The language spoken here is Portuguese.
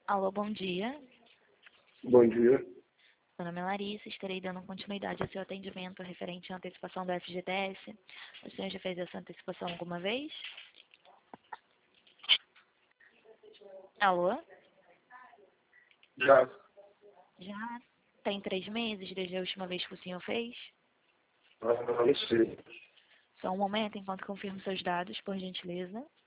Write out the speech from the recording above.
Alô, bom dia. Bom dia. Meu nome é Larissa, estarei dando continuidade ao seu atendimento referente à antecipação do FGTS. O senhor já fez essa antecipação alguma vez? Alô? Já. Já tem 3 meses desde a última vez que o senhor fez? Não sei. Só um momento enquanto confirmo seus dados, por gentileza.